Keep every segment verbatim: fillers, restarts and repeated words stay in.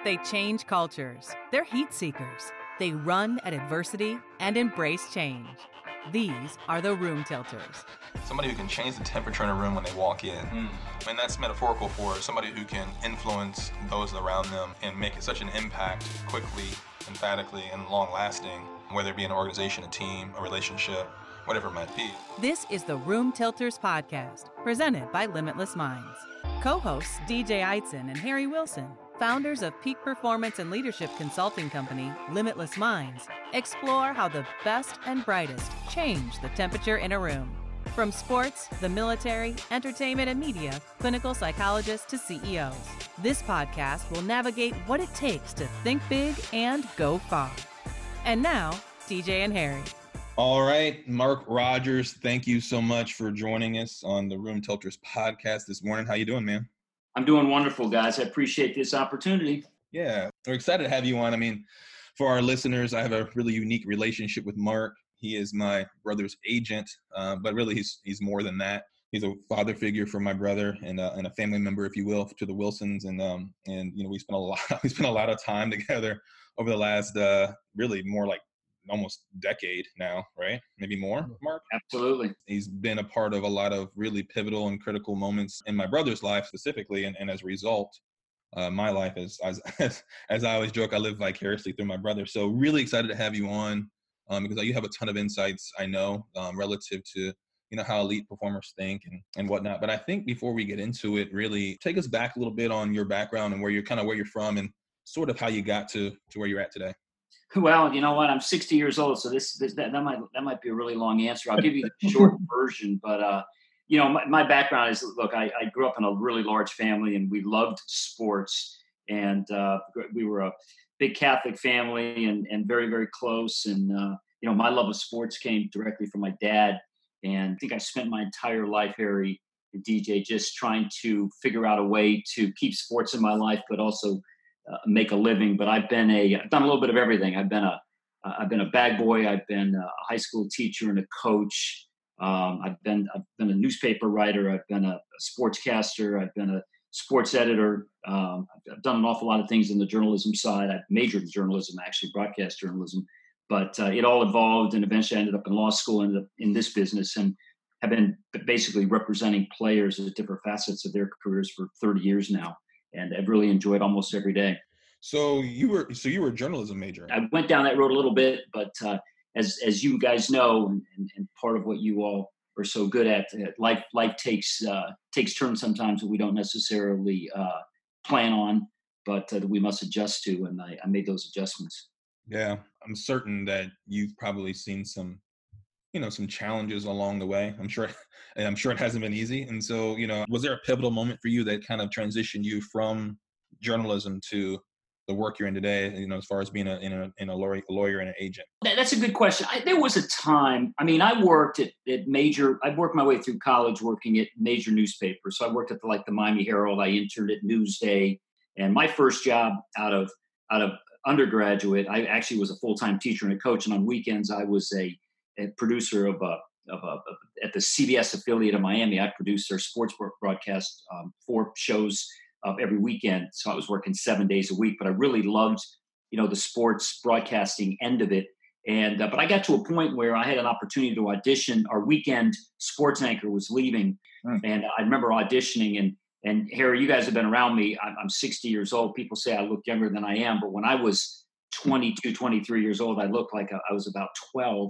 They change cultures. They're heat seekers. They run at adversity and embrace change. These are the room tilters. Somebody who can change the temperature in a room when they walk in. Mm. And that's metaphorical for somebody who can influence those around them and make such an impact quickly, emphatically, and long-lasting, whether it be an organization, a team, a relationship, whatever it might be. This is the Room Tilters podcast, presented by Limitless Minds. Co-hosts D J Eitzen and Harry Wilson, founders of peak performance and leadership consulting company Limitless Minds, explore how the best and brightest change the temperature in a room. From sports, the military, entertainment, and media, clinical psychologists to C E Os. This podcast will navigate what it takes to think big and go far. And now, D J and Harry. All right, Mark Rogers, thank you so much for joining us on the Room Tilters podcast this morning. How you doing, man? I'm doing wonderful, guys. I appreciate this opportunity. Yeah, we're excited to have you on. I mean, for our listeners, I have a really unique relationship with Mark. He is my brother's agent, uh, but really he's he's more than that. He's a father figure for my brother and uh, and a family member, if you will, to the Wilsons. And um and you know we spent a lot we spent a lot of time together over the last uh, really more like almost decade now, right? Maybe more, Mark? Absolutely. He's been a part of a lot of really pivotal and critical moments in my brother's life specifically, and, and as a result, uh, my life is, as, as as I always joke, I live vicariously through my brother. So really excited to have you on um, because you have a ton of insights, I know, um, relative to you know how elite performers think and, and whatnot. But I think before we get into it, really take us back a little bit on your background and where you're kind of where you're from and sort of how you got to to where you're at today. Well, you know what? I'm sixty years old, so this, this that, that might that might be a really long answer. I'll give you the short version, but uh, you know, my, my background is look. I, I grew up in a really large family, and we loved sports, and uh, we were a big Catholic family, and and very very close. And uh, you know, my love of sports came directly from my dad, and I think I spent my entire life, Harry and D J, just trying to figure out a way to keep sports in my life, but also Uh, make a living. But I've been a, I've done a little bit of everything. I've been a, uh, I've been a bag boy. I've been a high school teacher and a coach. Um, I've been, I've been a newspaper writer. I've been a, a sportscaster. I've been a sports editor. Um, I've, I've done an awful lot of things in the journalism side. I've majored in journalism, actually broadcast journalism, but uh, it all evolved. And eventually I ended up in law school, ended up in this business, and have been basically representing players at different facets of their careers for thirty years now. And I've really enjoyed almost every day. So you were so you were a journalism major. I went down that road a little bit, but uh, as as you guys know, and, and, and part of what you all are so good at, uh, life life takes uh, takes turns sometimes that we don't necessarily uh, plan on, but uh, that we must adjust to. And I, I made those adjustments. Yeah, I'm certain that you've probably seen some, you know, some challenges along the way. I'm sure, and I'm sure it hasn't been easy. And so, you know, was there a pivotal moment for you that kind of transitioned you from journalism to the work you're in today, you know, as far as being a, in a, in a lawyer, a lawyer and an agent? That's a good question. I, there was a time, I mean, I worked at, at major, I worked my way through college working at major newspapers. So I worked at the, like the Miami Herald. I interned at Newsday. And my first job out of, out of undergraduate, I actually was a full-time teacher and a coach. And on weekends, I was a, a producer of a, of a, of, at the C B S affiliate of Miami. I produced their sports broadcast, um, four shows uh, every weekend. So I was working seven days a week, but I really loved, you know, the sports broadcasting end of it. And, uh, but I got to a point where I had an opportunity to audition. Our weekend sports anchor was leaving. Mm. And I remember auditioning, and, and Harry, you guys have been around me. I'm, I'm sixty years old. People say I look younger than I am, but when I was twenty-two, twenty-three years old, I looked like I was about twelve.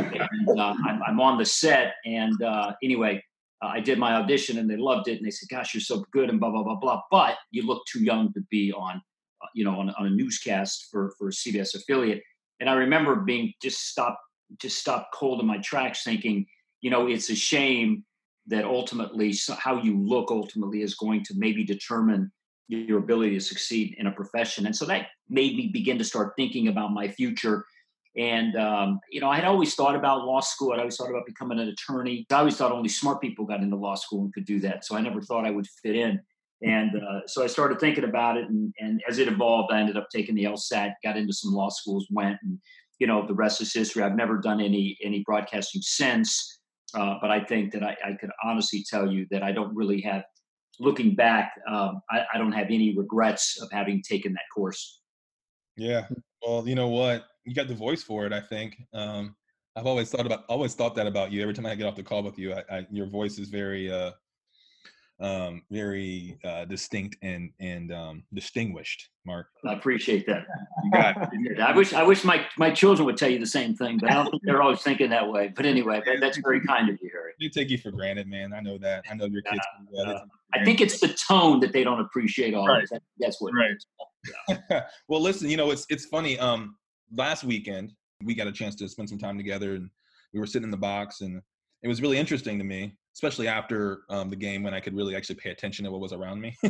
and uh, I'm, I'm on the set, and uh, anyway, uh, I did my audition, and they loved it, and they said, "Gosh, you're so good," and blah blah blah blah. But you look too young to be on, uh, you know, on, on a newscast for for a C B S affiliate. And I remember being just stopped, just stopped cold in my tracks, thinking, you know, it's a shame that ultimately how you look ultimately is going to maybe determine your ability to succeed in a profession. And so that made me begin to start thinking about my future. And, um, you know, I had always thought about law school. I'd always thought about becoming an attorney. I always thought only smart people got into law school and could do that. So I never thought I would fit in. And uh, so I started thinking about it. And, and as it evolved, I ended up taking the LSAT, got into some law schools, went, and, you know, the rest is history. I've never done any any broadcasting since. Uh, but I think that I, I could honestly tell you that I don't really have looking back, um, I, I don't have any regrets of having taken that course. Yeah. Well, you know what? You got the voice for it, I think. Um, I've always thought about, always thought that about you. Every time I get off the call with you, I, I, your voice is very, uh, um, very uh, distinct and and um, distinguished, Mark. I appreciate that. You got it. I wish I wish my, my children would tell you the same thing, but I don't think they're always thinking that way. But anyway, that, that's very kind of you, Harry. They take you for granted, man. I know that. I know your kids. Uh, uh, I think it's the tone that they don't appreciate all right. That, that's what. Right. Yeah. Well, listen. You know, it's it's funny. Um, last weekend we got a chance to spend some time together, and we were sitting in the box, and it was really interesting to me, especially after um, the game when I could really actually pay attention to what was around me,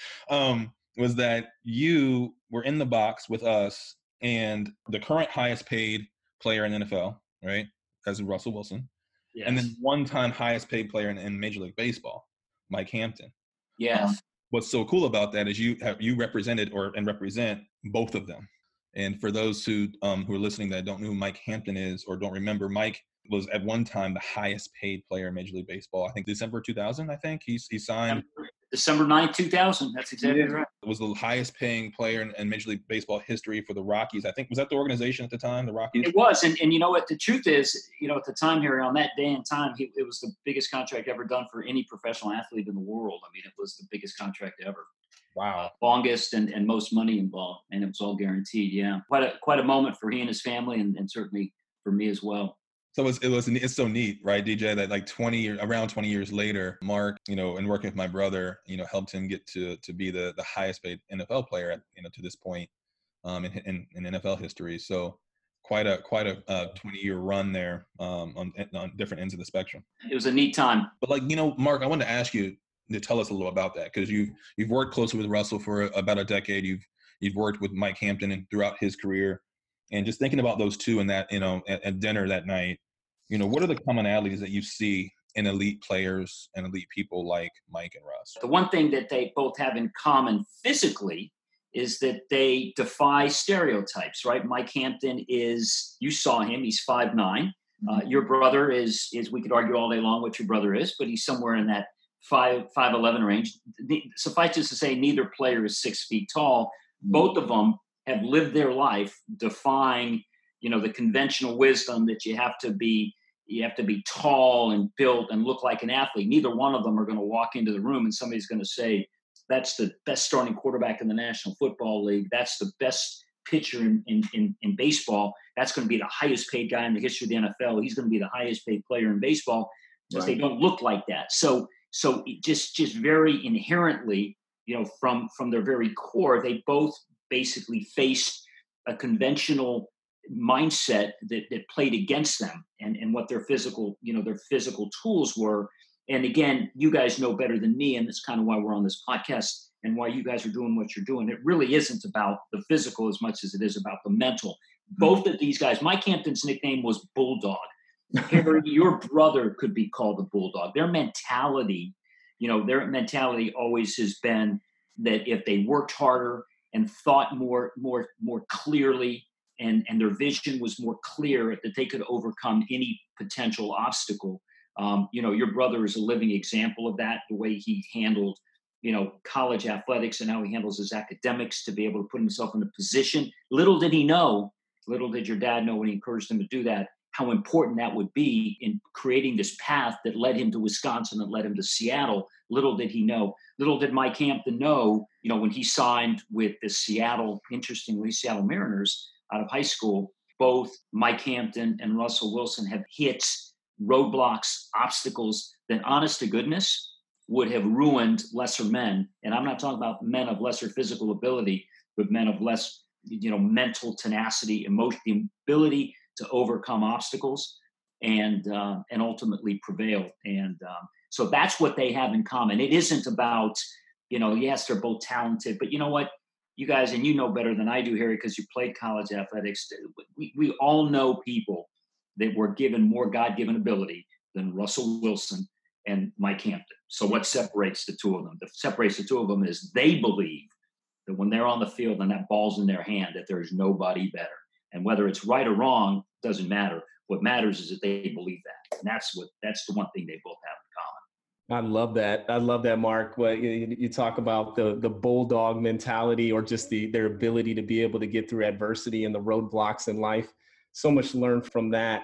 um, was that you were in the box with us and the current highest paid player in the N F L, right, as Russell Wilson, yes. And then one-time highest paid player in, in Major League Baseball, Mike Hampton. Yes. Um, what's so cool about that is you have you represented or and represent both of them. And for those who um, who are listening that don't know who Mike Hampton is or don't remember, Mike was at one time the highest paid player in Major League Baseball. I think December two thousand, I think. He, he signed. December ninth, two thousand. That's exactly yeah. right. Was the highest paying player in, in Major League Baseball history for the Rockies. I think, was that the organization at the time, the Rockies? It was. And, and you know what? The truth is, you know, at the time, Harry, on that day and time, he, it was the biggest contract ever done for any professional athlete in the world. I mean, it was the biggest contract ever. Wow. Longest and, and most money involved. And it was all guaranteed. Yeah. Quite a, quite a moment for he and his family and, and certainly for me as well. So it was, it was, it's so neat, right, D J, that like twenty years, around twenty years later, Mark, you know, and working with my brother, you know, helped him get to, to be the, the highest paid N F L player at, you know, to this point um, in, in, in N F L history. So quite a, quite a uh, twenty year run there um, on, on different ends of the spectrum. It was a neat time. But like, you know, Mark, I wanted to ask you to tell us a little about that, because you've, you've worked closely with Russell for about a decade. You've, you've worked with Mike Hampton and throughout his career, and just thinking about those two and that, you know, at, at dinner that night, you know, what are the commonalities that you see in elite players and elite people like Mike and Russ? The one thing that they both have in common physically is that they defy stereotypes, right? Mike Hampton is, you saw him, he's five nine. Uh, your brother is, is, we could argue all day long what your brother is, but he's somewhere in that five, five eleven range. Suffice it to say, neither player is six feet tall. Both of them have lived their life defying, you know, the conventional wisdom that you have to be, you have to be tall and built and look like an athlete. Neither one of them are going to walk into the room and somebody's going to say, that's the best starting quarterback in the National Football League. That's the best pitcher in, in, in, in baseball. That's going to be the highest paid guy in the history of the N F L. He's going to be the highest paid player in baseball, because right. They don't look like that. So, so it just, just very inherently, you know, from, from their very core, they both basically faced a conventional mindset that, that played against them and, and what their physical, you know, their physical tools were. And again, you guys know better than me, and that's kind of why we're on this podcast and why you guys are doing what you're doing. It really isn't about the physical as much as it is about the mental. Both of these guys, Mike Hampton's nickname was Bulldog. Harry, your brother could be called the Bulldog. Their mentality, you know, their mentality always has been that if they worked harder and thought more, more, more clearly, and, and their vision was more clear, that they could overcome any potential obstacle. Um, you know, your brother is a living example of that, the way he handled, you know, college athletics and how he handles his academics to be able to put himself in a position. Little did he know, little did your dad know when he encouraged him to do that, how important that would be in creating this path that led him to Wisconsin and led him to Seattle. Little did he know. Little did Mike Hampton know, you know, when he signed with the Seattle, interestingly, Seattle Mariners out of high school, both Mike Hampton and Russell Wilson have hit roadblocks, obstacles that, honest to goodness, would have ruined lesser men. And I'm not talking about men of lesser physical ability, but men of less, you know, mental tenacity, emotion, the ability to overcome obstacles and uh, and ultimately prevail. And um, so that's what they have in common. It isn't about, you know, yes, they're both talented, but you know what? You guys, and you know better than I do, Harry, because you played college athletics. We, we all know people that were given more God-given ability than Russell Wilson and Mike Hampton. So what separates the two of them? What separates the two of them is they believe that when they're on the field and that ball's in their hand, that there's nobody better. And whether it's right or wrong doesn't matter. What matters is that they believe that. And that's what that's the one thing they both have in common. I love that. I love that, Mark. What you, you talk about the the bulldog mentality, or just the their ability to be able to get through adversity and the roadblocks in life. So much to learn from that.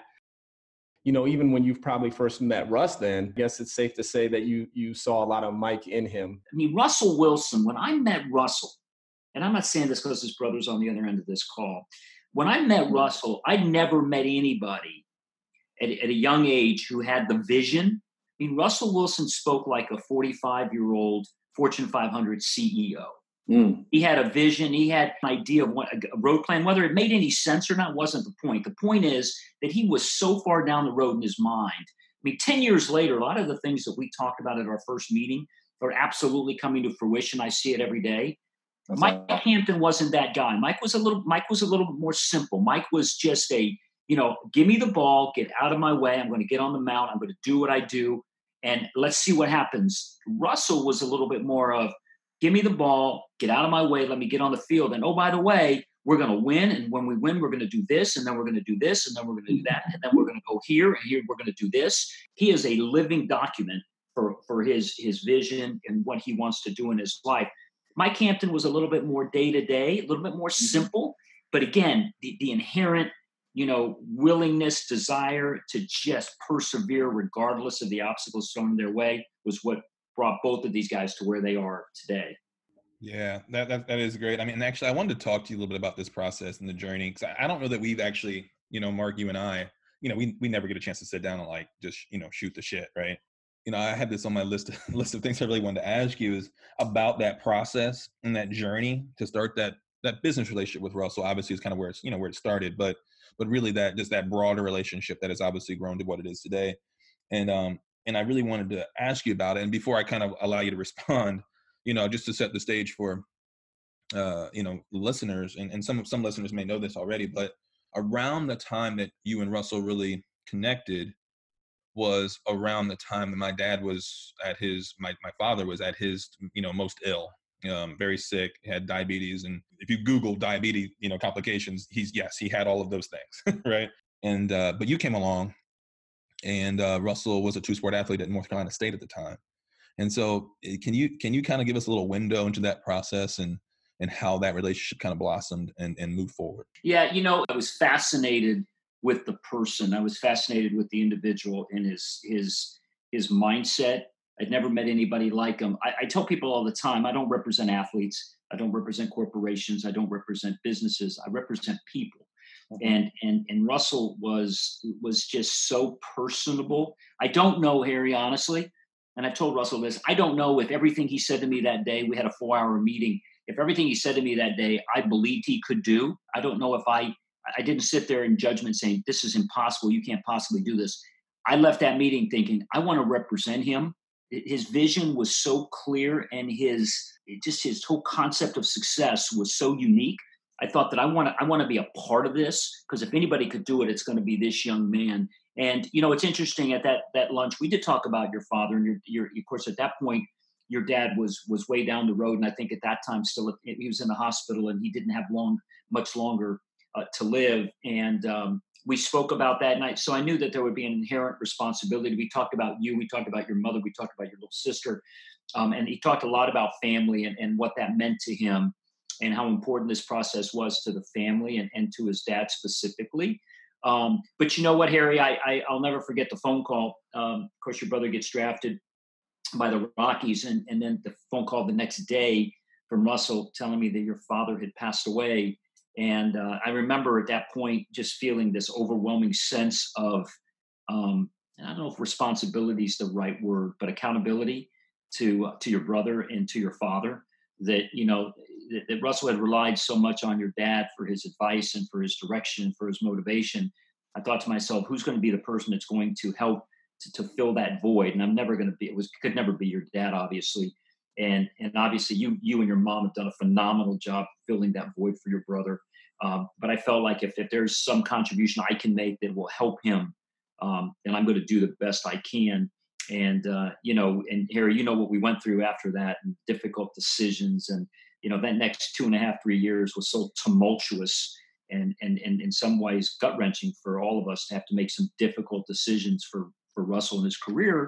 You know, even when you've probably first met Russ, then I guess it's safe to say that you you saw a lot of Mike in him. I mean, Russell Wilson, when I met Russell, and I'm not saying this because his brother's on the other end of this call. When I met Russell, I never met anybody at, at a young age who had the vision. I mean, Russell Wilson spoke like a forty-five-year-old Fortune five hundred C E O. Mm. He had a vision. He had an idea of what a road plan. Whether it made any sense or not wasn't the point. The point is that he was so far down the road in his mind. I mean, ten years later, a lot of the things that we talked about at our first meeting are absolutely coming to fruition. I see it every day. That's Mike right. Hampton wasn't that guy. Mike was a little. Mike was a little more simple. Mike was just a, you know, give me the ball, get out of my way. I'm going to get on the mount. I'm going to do what I do, and let's see what happens. Russell was a little bit more of, give me the ball, get out of my way, let me get on the field. And oh, by the way, we're going to win. And when we win, we're going to do this. And then we're going to do this. And then we're going to do that. And then we're going to go here. And here we're going to do this. He is a living document for, for his, his vision and what he wants to do in his life. Mike Hampton was a little bit more day-to-day, a little bit more simple. But again, the, the inherent, you know, willingness, desire to just persevere regardless of the obstacles thrown their way was what brought both of these guys to where they are today. Yeah, that, that that is great. I mean, actually, I wanted to talk to you a little bit about this process and the journey, because I, I don't know that we've actually, you know, Mark, you and I, you know, we we never get a chance to sit down and like just, you know, shoot the shit, right? You know, I had this on my list list of things I really wanted to ask you is about that process and that journey to start that that business relationship with Russell. Obviously, is kind of where it's, you know, where it started, but but really that just that broader relationship that has obviously grown to what it is today. And um and I really wanted to ask you about it. And before I kind of allow you to respond, you know, just to set the stage for, uh, you know, listeners, and, and some some listeners may know this already, but around the time that you and Russell really connected was around the time that my dad was at his, my, my father was at his, you know, most ill, um, very sick, had diabetes. And if you Google diabetes, you know, complications, he's, yes, he had all of those things, right? And, uh, but you came along. And uh, Russell was a two-sport athlete at North Carolina State at the time. And so can you can you kind of give us a little window into that process and and how that relationship kind of blossomed and, and moved forward? Yeah, you know, I was fascinated with the person. I was fascinated with the individual and his his his mindset. I'd never met anybody like him. I, I tell people all the time, I don't represent athletes. I don't represent corporations. I don't represent businesses. I represent people. And and and Russell was was just so personable. I don't know, Harry, honestly, and I've told Russell this, I don't know if everything he said to me that day, we had a four-hour meeting, if everything he said to me that day, I believed he could do. I don't know if I, I didn't sit there in judgment saying, this is impossible, you can't possibly do this. I left that meeting thinking, I want to represent him. His vision was so clear, and his just his whole concept of success was so unique. I thought that I want to I want to be a part of this, because if anybody could do it, it's going to be this young man. And, you know, it's interesting, at that that lunch, we did talk about your father, and your, your of course, at that point, your dad was was way down the road. And I think at that time still, he was in the hospital, and he didn't have long, much longer uh, to live. And um, we spoke about that night. So I knew that there would be an inherent responsibility. We talked about you. We talked about your mother. We talked about your little sister. Um, and he talked a lot about family and, and what that meant to him, and how important this process was to the family and, and to his dad specifically. Um, but you know what, Harry, I, I, I'll never forget the phone call. Um, of course, your brother gets drafted by the Rockies, and, and then the phone call the next day from Russell telling me that your father had passed away. And uh, I remember at that point just feeling this overwhelming sense of, um, I don't know if responsibility is the right word, but accountability to uh, to your brother and to your father. That, you know, that, that Russell had relied so much on your dad for his advice and for his direction and for his motivation. I thought to myself, who's going to be the person that's going to help to, to fill that void? And I'm never going to be, it was, could never be your dad, obviously. And, and obviously you, you and your mom have done a phenomenal job filling that void for your brother. Um, but I felt like if, if there's some contribution I can make that will help him, um, then I'm going to do the best I can. And, uh, you know, and Harry, you know what we went through after that, and difficult decisions. And, you know, that next two and a half, three years was so tumultuous and, and, and in some ways gut wrenching for all of us to have to make some difficult decisions for, for Russell in his career.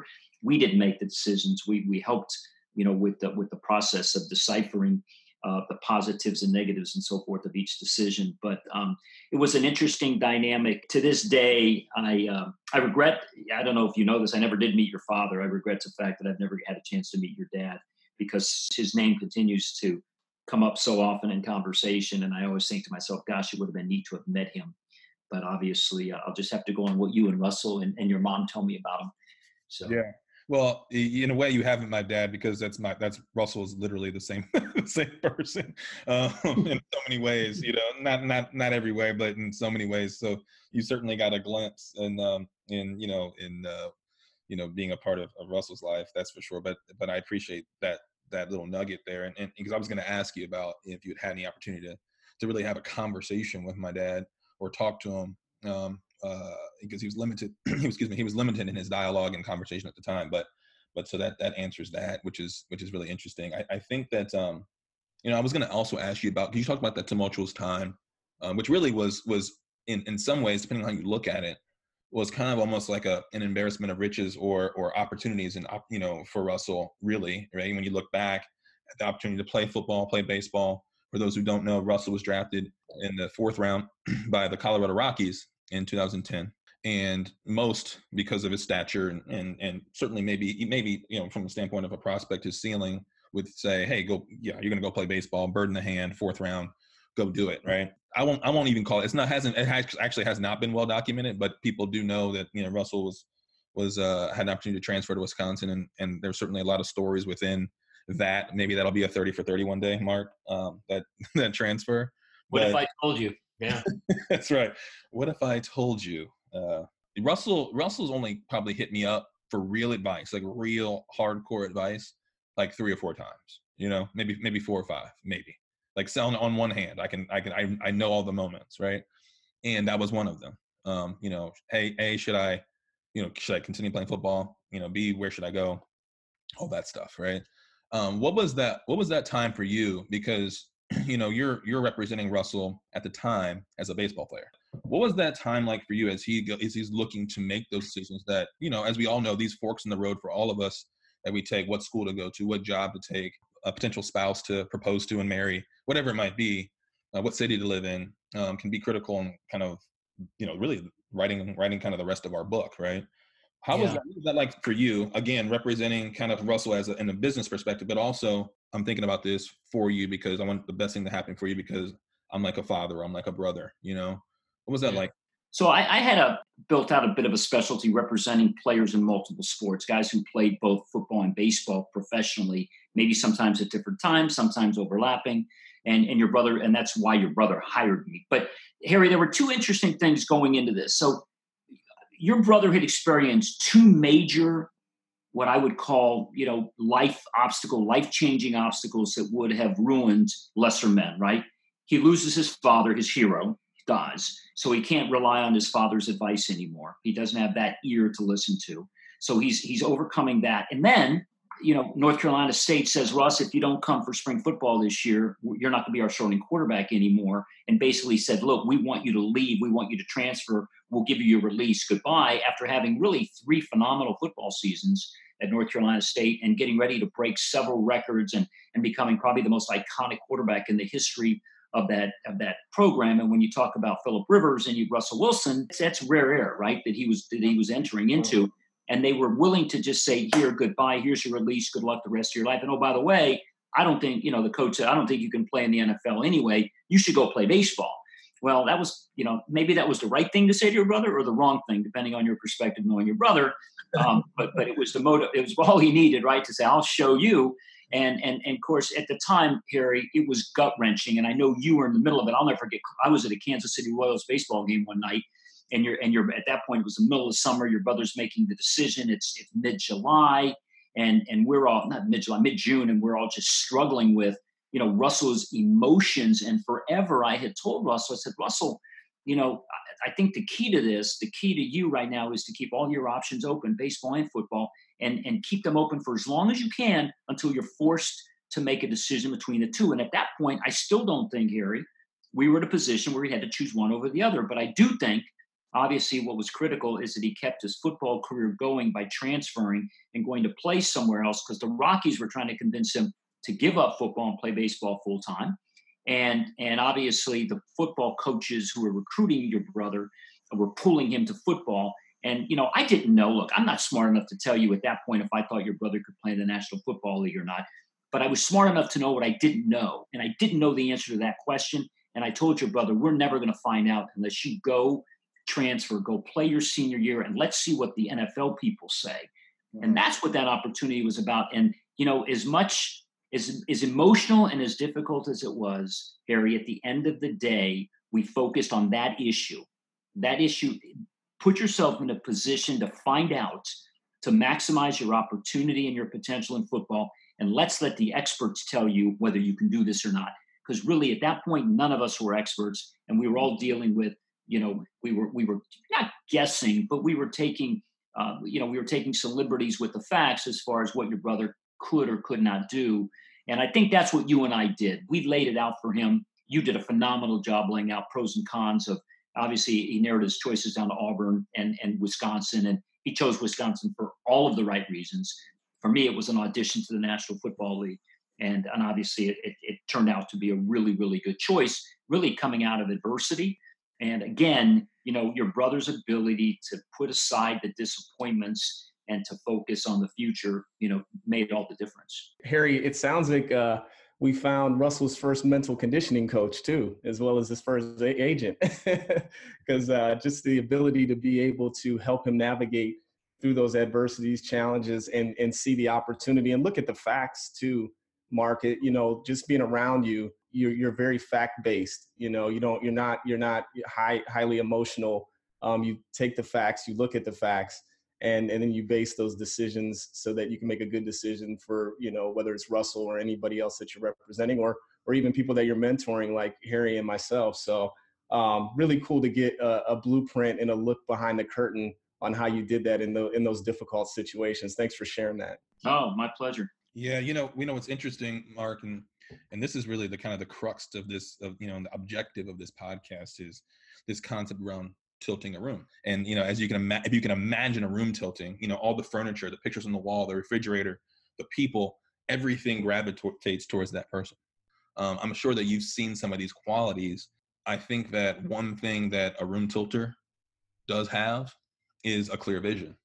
we didn't make the decisions. We we helped, you know, with the with the process of deciphering uh, the positives and negatives and so forth of each decision. But um, it was an interesting dynamic. To this day, I uh, I regret. I don't know if you know this. I never did meet your father. I regret the fact that I've never had a chance to meet your dad, because his name continues to come up so often in conversation. And I always think to myself, gosh, it would have been neat to have met him. But obviously, uh, I'll just have to go on what you and Russell and, and your mom tell me about him. So yeah, well, in a way, you haven't my dad, because that's my that's Russell is literally the same the same person um, in so many ways. You know, not not not every way, but in so many ways. So you certainly got a glimpse in um, in you know in uh, you know being a part of, of Russell's life. That's for sure. But but I appreciate that that little nugget there, and, and because I was going to ask you about if you had had any opportunity to to really have a conversation with my dad or talk to him. Um, uh, because he was limited, excuse me, he was limited in his dialogue and conversation at the time, but, but so that, that answers that, which is, which is really interesting. I, I think that, um, you know, I was going to also ask you about, you talked about that tumultuous time, um, which really was, was in, in some ways, depending on how you look at it, was kind of almost like a, an embarrassment of riches or, or opportunities and, you know, for Russell, really, right? When you look back at the opportunity to play football, play baseball. For those who don't know, Russell was drafted in the fourth round by the Colorado Rockies in two thousand ten, and most because of his stature and, and and certainly maybe maybe you know from the standpoint of a prospect, his ceiling would say, hey, go yeah you're gonna go play baseball, bird in the hand, fourth round, go do it, right? I won't I won't even call it. It's not hasn't it has, actually has not been well documented, but people do know that you know Russell was was uh, had an opportunity to transfer to Wisconsin, and and there's certainly a lot of stories within that. Maybe that'll be a thirty for thirty one day, Mark. Um, that that transfer. What but, if I told you? Yeah, that's right. What if I told you? Uh, Russell Russell's only probably hit me up for real advice, like real hardcore advice, like three or four times. You know, maybe maybe four or five, maybe. Like selling on one hand, I can I can I I know all the moments, right? And that was one of them. Um, you know, hey, A, should I, you know, should I continue playing football? You know, B, where should I go? All that stuff, right? Um, what was that? What was that time for you? Because you know you're you're representing Russell at the time as a baseball player. What was that time like for you as he go, as he's looking to make those decisions that you know, as we all know, these forks in the road for all of us that we take, what school to go to, what job to take, a potential spouse to propose to and marry, whatever it might be, uh, what city to live in, um, can be critical and kind of you know really writing writing kind of the rest of our book, right? How was, yeah. that, what was that like for you? Again, representing kind of Russell as a, in a business perspective, but also I'm thinking about this for you because I want the best thing to happen for you because I'm like a father, I'm like a brother, you know? What was that Yeah. like? So I, I had a built out a bit of a specialty representing players in multiple sports, guys who played both football and baseball professionally, maybe sometimes at different times, sometimes overlapping. And, and your brother, and that's why your brother hired me. But Harry, there were two interesting things going into this. So your brother had experienced two major, what I would call, you know, life obstacle, life-changing obstacles that would have ruined lesser men, right? He loses his father, his hero, dies. So he can't rely on his father's advice anymore. He doesn't have that ear to listen to. So he's he's overcoming that. And then, you know, North Carolina State says, Russ, if you don't come for spring football this year, you're not going to be our starting quarterback anymore. And basically said, look, we want you to leave. We want you to transfer. We'll give you your release. Goodbye. After having really three phenomenal football seasons at North Carolina State and getting ready to break several records and, and becoming probably the most iconic quarterback in the history of that of that program. And when you talk about Phillip Rivers and you Russell Wilson, that's rare air, right? That he was that he was entering into. And they were willing to just say, here, goodbye, here's your release, good luck the rest of your life. And oh, by the way, I don't think, you know, the coach said, I don't think you can play in the N F L anyway. You should go play baseball. Well, that was, you know, maybe that was the right thing to say to your brother or the wrong thing, depending on your perspective, knowing your brother. Um, but but it was the motive. It was all he needed, right, to say, I'll show you. And, and, and of course, at the time, Harry, it was gut wrenching. And I know you were in the middle of it. I'll never forget. I was at a Kansas City Royals baseball game one night. And you're, and you're at that point, it was the middle of summer. Your brother's making the decision. It's, it's mid-July, and and we're all not mid-July, mid-June, and we're all just struggling with, you know, Russell's emotions. And forever, I had told Russell, I said, Russell, you know, I, I think the key to this, the key to you right now, is to keep all your options open, baseball and football, and and keep them open for as long as you can until you're forced to make a decision between the two. And at that point, I still don't think, Harry, we were in a position where we had to choose one over the other. But I do think, Obviously, what was critical is that he kept his football career going by transferring and going to play somewhere else, because the Rockies were trying to convince him to give up football and play baseball full time. And, and obviously, the football coaches who were recruiting your brother were pulling him to football. And, you know, I didn't know. Look, I'm not smart enough to tell you at that point if I thought your brother could play in the National Football League or not. But I was smart enough to know what I didn't know. And I didn't know the answer to that question. And I told your brother, we're never going to find out unless you go transfer, go play your senior year, and let's see what the N F L people say. And that's what that opportunity was about. And, you know, as much as, as emotional and as difficult as it was, Harry, at the end of the day, we focused on that issue. That issue, put yourself in a position to find out, to maximize your opportunity and your potential in football. And let's let the experts tell you whether you can do this or not. Because really, at that point, none of us were experts, and we were all dealing with, you know, we were we were not guessing, but we were taking, uh, you know, we were taking some liberties with the facts as far as what your brother could or could not do. And I think that's what you and I did. We laid it out for him. You did a phenomenal job laying out pros and cons of. Obviously, he narrowed his choices down to Auburn and and Wisconsin, and he chose Wisconsin for all of the right reasons. For me, it was an audition to the National Football League. And, and obviously, it, it, it turned out to be a really, really good choice, really coming out of adversity. And again, you know, your brother's ability to put aside the disappointments and to focus on the future, you know, made all the difference. Harry, it sounds like uh, we found Russell's first mental conditioning coach, too, as well as his first a- agent, because uh, just the ability to be able to help him navigate through those adversities, challenges, and and see the opportunity and look at the facts, too. Mark, it, you know, just being around you, you're you're very fact based. You know, you don't, you're not, you're not high, highly emotional. Um, you take the facts, you look at the facts, and and then you base those decisions so that you can make a good decision for, you know, whether it's Russell or anybody else that you're representing, or or even people that you're mentoring, like Harry and myself. So um, really cool to get a, a blueprint and a look behind the curtain on how you did that in the in those difficult situations. Thanks for sharing that. Oh, my pleasure. Yeah, you know, we know what's interesting, Mark, and and this is really the kind of the crux of this, of you know, the objective of this podcast is this concept around tilting a room. And you know, as you can imagine, if you can imagine a room tilting, you know, all the furniture, the pictures on the wall, the refrigerator, the people, everything gravitates towards that person. Um, I'm sure that you've seen some of these qualities. I think that one thing that a room tilter does have is a clear vision,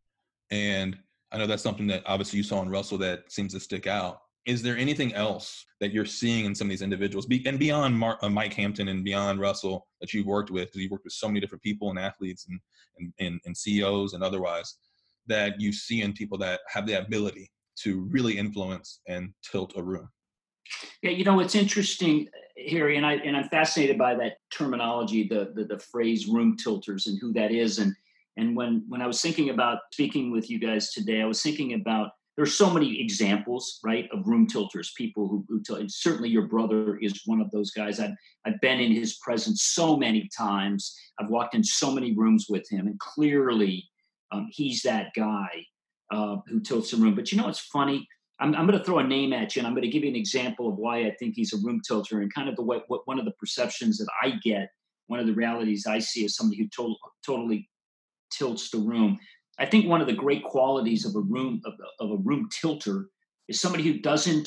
and I know that's something that obviously you saw in Russell that seems to stick out. Is there anything else that you're seeing in some of these individuals, be, and beyond Mark, uh, Mike Hampton and beyond Russell, that you've worked with, because you've worked with so many different people and athletes and, and, and, and C E Os and otherwise, that you see in people that have the ability to really influence and tilt a room? Yeah, you know, it's interesting, Harry, and, I, and I'm fascinated by that terminology, the, the, the phrase room tilters and who that is. And And when, when I was thinking about speaking with you guys today, I was thinking about, there's so many examples, right, of room tilters, people who, who tilt. And certainly your brother is one of those guys. I've, I've been in his presence so many times. I've walked in so many rooms with him, and clearly um, he's that guy uh, who tilts the room. But you know, it's funny. I'm, I'm going to throw a name at you, and I'm going to give you an example of why I think he's a room tilter, and kind of the way, what one of the perceptions that I get, one of the realities I see as somebody who to- totally tilts the room. I think one of the great qualities of a room of, of a room tilter is somebody who doesn't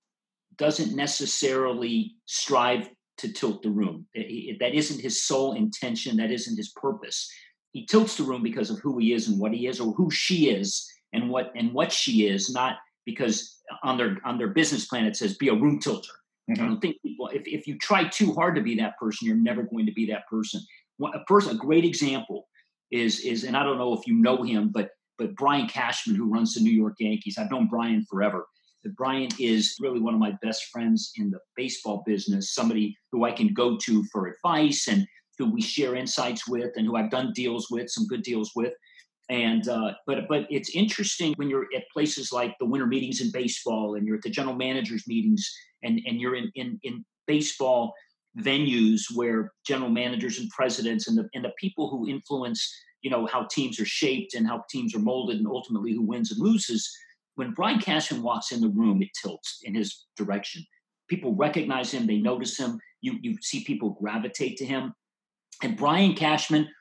doesn't necessarily strive to tilt the room. It, it, that isn't his sole intention. That isn't his purpose. He tilts the room because of who he is and what he is, or who she is and what and what she is, not because on their on their business plan it says be a room tilter. Mm-hmm. I don't think people, if if you try too hard to be that person, you're never going to be that person. A person, a great example. Is is and I don't know if you know him, but but Brian Cashman, who runs the New York Yankees. I've known Brian forever. But Brian is really one of my best friends in the baseball business, somebody who I can go to for advice and who we share insights with and who I've done deals with, some good deals with. And uh, but but it's interesting when you're at places like the winter meetings in baseball and you're at the general managers meetings and, and you're in, in, in baseball venues where general managers and presidents and the and the people who influence, you know, how teams are shaped and how teams are molded and ultimately who wins and loses. When Brian Cashman walks in the room, it tilts in his direction. People recognize him, they notice him. You you see people gravitate to him. And Brian Cashman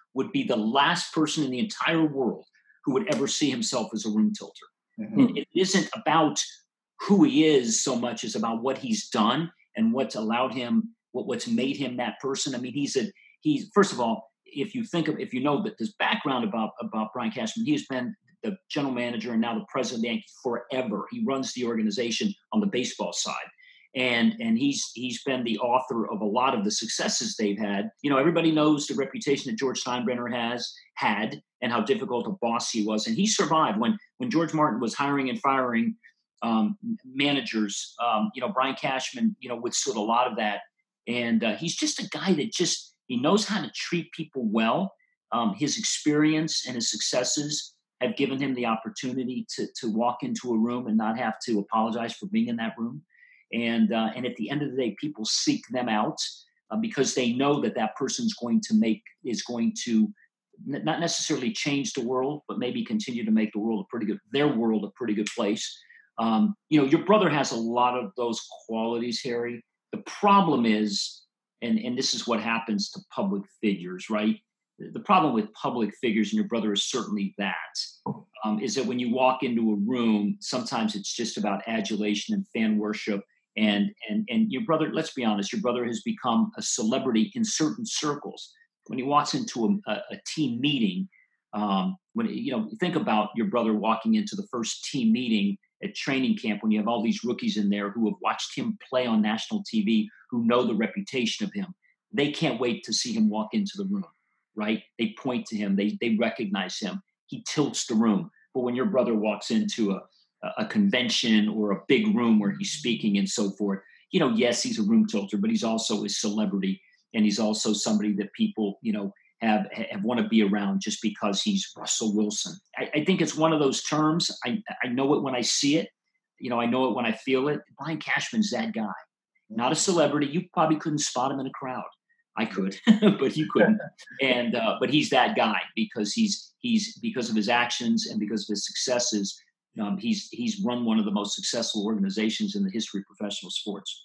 would be the last person in the entire world who would ever see himself as a room tilter. Mm-hmm. And it isn't about who he is so much as about what he's done and what's allowed him, what, what's made him that person. I mean, he's a, he's, first of all, if you think of, if you know that this background about, about Brian Cashman, he has been the general manager and now the president of the Yankees forever. He runs the organization on the baseball side. And and he's he's been the author of a lot of the successes they've had. You know, everybody knows the reputation that George Steinbrenner has had and how difficult a boss he was. And he survived when when George Martin was hiring and firing um, managers. Um, you know, Brian Cashman, you know, withstood a lot of that. And uh, he's just a guy that just he knows how to treat people well. Um, his experience and his successes have given him the opportunity to to walk into a room and not have to apologize for being in that room. And uh, and at the end of the day, people seek them out uh, because they know that that person's going to make is going to n- not necessarily change the world, but maybe continue to make the world a pretty good their world a pretty good place. Um, you know, your brother has a lot of those qualities, Harry. The problem is, and and this is what happens to public figures, right? The problem with public figures, and your brother is certainly that, um, is that when you walk into a room, sometimes it's just about adulation and fan worship. And and and your brother, let's be honest, your brother has become a celebrity in certain circles. When he walks into a, a, a team meeting, um, when you know, think about your brother walking into the first team meeting at training camp when you have all these rookies in there who have watched him play on national T V, who know the reputation of him. They can't wait to see him walk into the room, right? They point to him, they they recognize him. He tilts the room. But when your brother walks into a a convention or a big room where he's speaking and so forth, you know, yes, he's a room tilter, but he's also a celebrity. And he's also somebody that people, you know, have, have want to be around just because he's Russell Wilson. I, I think it's one of those terms. I, I know it when I see it, you know, I know it when I feel it. Brian Cashman's that guy, not a celebrity. You probably couldn't spot him in a crowd. I could, but you couldn't. And, uh, but he's that guy because he's, he's, because of his actions and because of his successes, Um, he's he's run one of the most successful organizations in the history of professional sports.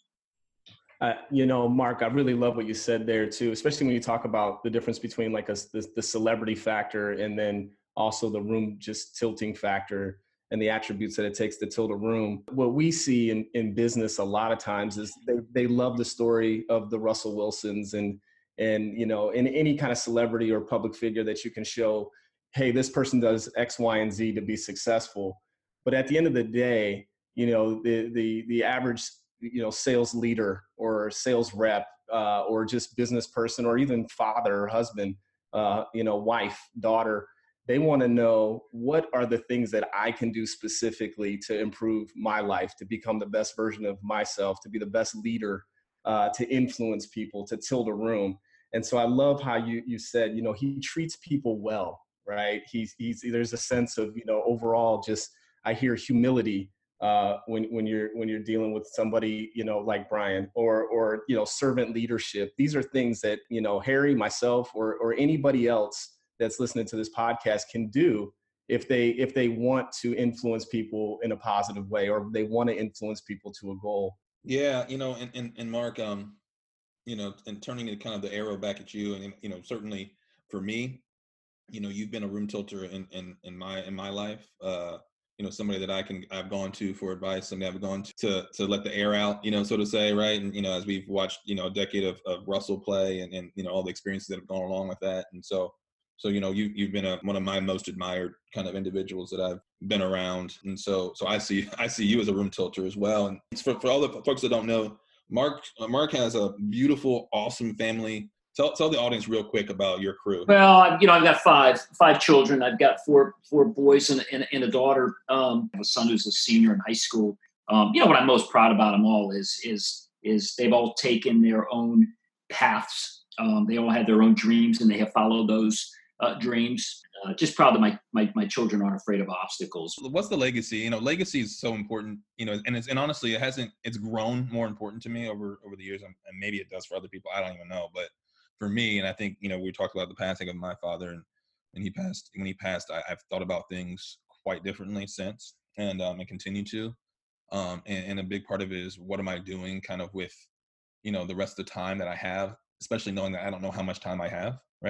Uh, you know, Mark, I really love what you said there too, especially when you talk about the difference between like a, the, the celebrity factor and then also the room just tilting factor and the attributes that it takes to tilt a room. What we see in, in business a lot of times is they, they love the story of the Russell Wilsons and, and, you know, in any kind of celebrity or public figure that you can show, hey, this person does X, Y, and Z to be successful. But at the end of the day, you know, the the the average, you know, sales leader or sales rep uh, or just business person or even father or husband, uh, you know, wife, daughter, they want to know what are the things that I can do specifically to improve my life, to become the best version of myself, to be the best leader, uh, to influence people, to tilt a room. And so I love how you you said, you know, he treats people well, right? He's he's there's a sense of, you know, overall just I hear humility uh, when when you're when you're dealing with somebody, you know, like Brian or or you know, servant leadership. These are things that, you know, Harry, myself, or or anybody else that's listening to this podcast can do if they if they want to influence people in a positive way or they want to influence people to a goal. Yeah, you know, and and, and Mark, um, you know, and turning it kind of the arrow back at you, and you know, certainly for me, you know, you've been a room tilter in in, in my in my life. Uh, you know, somebody that I can, I've gone to for advice, somebody I've gone to, to, to let the air out, you know, so to say, right. And, you know, as we've watched, you know, a decade of, of Russell play and, and, you know, all the experiences that have gone along with that. And so, so, you know, you, you've been a, one of my most admired kind of individuals that I've been around. And so, so I see, I see you as a room tilter as well. And for, for all the folks that don't know, Mark, Mark has a beautiful, awesome family. Tell tell the audience real quick about your crew. Well, you know, I've got five five children. I've got four four boys and, and, and a daughter. Um, I have a son who's a senior in high school. Um, you know, what I'm most proud about them all is is is they've all taken their own paths. Um, they all had their own dreams, and they have followed those uh, dreams. Uh, just proud that my, my my children aren't afraid of obstacles. What's the legacy? You know, legacy is so important. You know, and it's and honestly, it hasn't. It's grown more important to me over over the years, and maybe it does for other people. I don't even know, but for me, and I think, you know, we talked about the passing of my father, and when he passed, when he passed, I, I've thought about things quite differently since, and um, and continue to. Um, and, and a big part of it is, what am I doing kind of with, you know, the rest of the time that I have, especially knowing that I don't know how much time I have, right?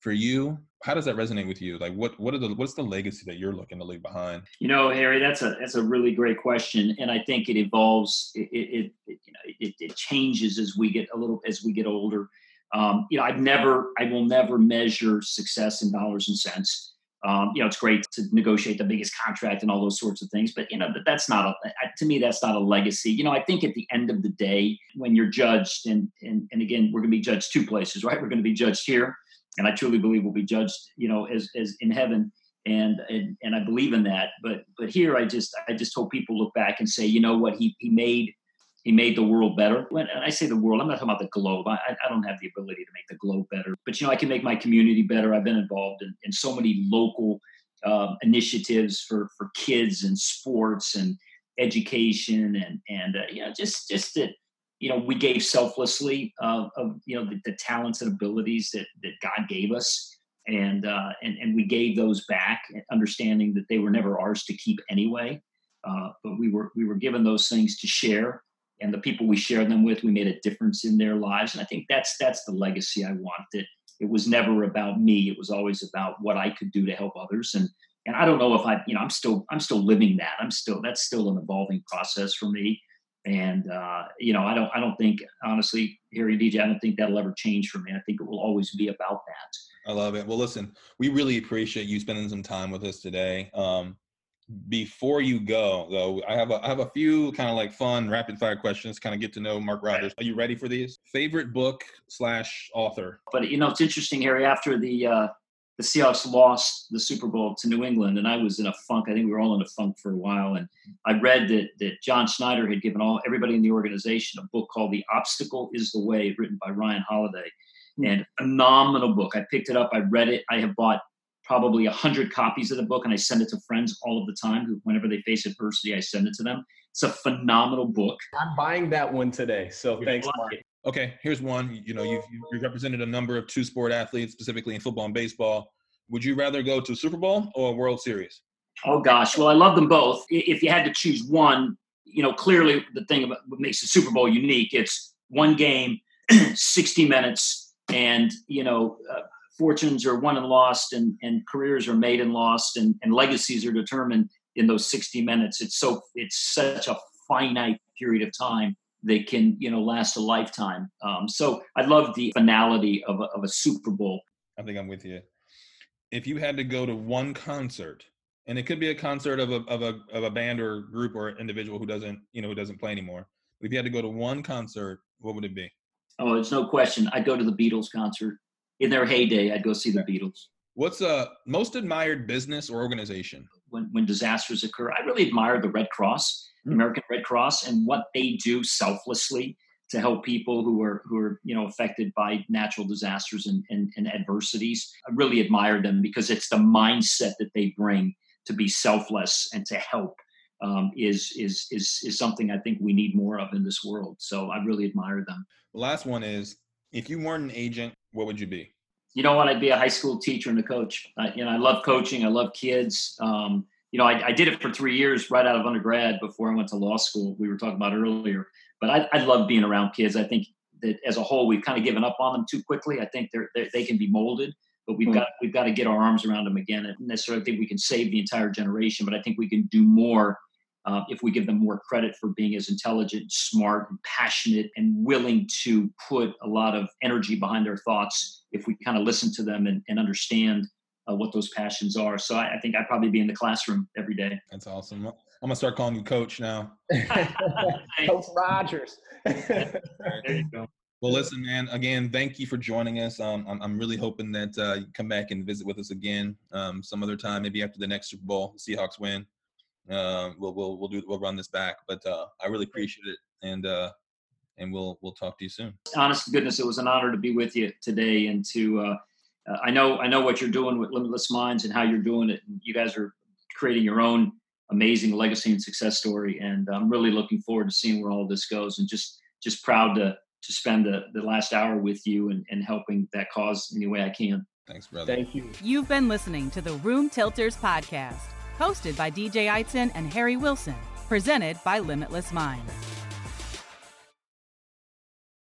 For you, how does that resonate with you? Like, what what are the what's the legacy that you're looking to leave behind? You know, Harry, that's a that's a really great question, and I think it evolves. It it, it you know it, it changes as we get a little as we get older. Um, you know, I've never, I will never measure success in dollars and cents. Um, you know, it's great to negotiate the biggest contract and all those sorts of things, but you know, that that's not a, to me, that's not a legacy. You know, I think at the end of the day, when you're judged, and and and again, we're going to be judged two places, right? We're going to be judged here, and I truly believe we'll be judged, you know, as as in heaven, and and and I believe in that. But but here, I just I just hope people look back and say, you know what, he he made. He made the world better. When I say the world, I'm not talking about the globe. I, I don't have the ability to make the globe better. But, you know, I can make my community better. I've been involved in, in so many local um, initiatives for, for kids and sports and education. And, and uh, you know, just, just that, you know, we gave selflessly uh, of, you know, the, the talents and abilities that, that God gave us. And, uh, and, and we gave those back, understanding that they were never ours to keep anyway. Uh, but we were, we were given those things to share. And the people we shared them with, we made a difference in their lives. And I think that's that's the legacy I want, that it was never about me. It was always about what I could do to help others. And and I don't know if I, you know, I'm still I'm still living that. I'm still that's still an evolving process for me. And uh, you know, I don't I don't think, honestly, Harry, D J, I don't think that'll ever change for me. I think it will always be about that. I love it. Well, listen, we really appreciate you spending some time with us today. Um, Before you go, though, I have a I have a few kind of like fun rapid fire questions, kind of get to know Mark Rodgers. Are you ready for these? Favorite book slash author? But you know, it's interesting, Harry. After the uh, the Seahawks lost the Super Bowl to New England, and I was in a funk. I think we were all in a funk for a while. And I read that that John Schneider had given all everybody in the organization a book called "The Obstacle Is the Way," written by Ryan Holiday, mm-hmm. and phenomenal book. I picked it up. I read it. I have bought probably a hundred copies of the book, and I send it to friends all of the time. Who, whenever they face adversity, I send it to them. It's a phenomenal book. I'm buying that one today. So thanks, Mark. Okay, here's one. You know, you've, you've represented a number of two-sport athletes, specifically in football and baseball. Would you rather go to Super Bowl or a World Series? Oh gosh, well, I love them both. If you had to choose one, you know, clearly the thing about what makes the Super Bowl unique, it's one game, sixty minutes, and you know. Uh, Fortunes are won and lost, and, and careers are made and lost, and, and legacies are determined in those sixty minutes. It's so it's such a finite period of time that can, you know, last a lifetime. Um, so I love the finality of a, of a Super Bowl. I think I'm with you. If you had to go to one concert, and it could be a concert of a of a of a band or group or individual who doesn't, you know, who doesn't play anymore. If you had to go to one concert, what would it be? Oh, there's no question. I'd go to the Beatles concert. In their heyday, I'd go see the Beatles. What's a most admired business or organization? When when disasters occur, I really admire the Red Cross, the mm. American Red Cross, and what they do selflessly to help people who are who are you know affected by natural disasters and, and, and adversities. I really admire them because it's the mindset that they bring to be selfless and to help um, is is is is something I think we need more of in this world. So I really admire them. The last one is, if you weren't an agent, what would you be? You know what? I'd be a high school teacher and a coach. Uh, you know, I love coaching. I love kids. Um, you know, I, I did it for three years right out of undergrad before I went to law school. We were talking about earlier, but I, I love being around kids. I think that as a whole, we've kind of given up on them too quickly. I think they're, they're they can be molded, but we've mm. got we've got to get our arms around them again. I don't necessarily think we can save the entire generation, but I think we can do more uh, if we give them more credit for being as intelligent, smart, and passionate, and willing to put a lot of energy behind their thoughts. If we kind of listen to them and, and understand uh, what those passions are. So I, I think I'd probably be in the classroom every day. That's awesome. I'm going to start calling you Coach now. Coach Rodgers. There you go. Well, listen, man, again, thank you for joining us. Um, I'm, I'm really hoping that uh, you come back and visit with us again um, some other time, maybe after the next Super Bowl, the Seahawks win. Uh, we'll, we'll, we'll do, we'll run this back, but uh, I really appreciate it. And, uh, and we'll, we'll talk to you soon. Honest to goodness, it was an honor to be with you today. And to, uh, uh, I know, I know what you're doing with Limitless Minds and how you're doing it. And you guys are creating your own amazing legacy and success story. And I'm really looking forward to seeing where all this goes, and just, just proud to, to spend the, the last hour with you and, and helping that cause any way I can. Thanks, brother. Thank you. You've been listening to the Room Tilters podcast, hosted by D J Eitzen and Harry Wilson, presented by Limitless Minds.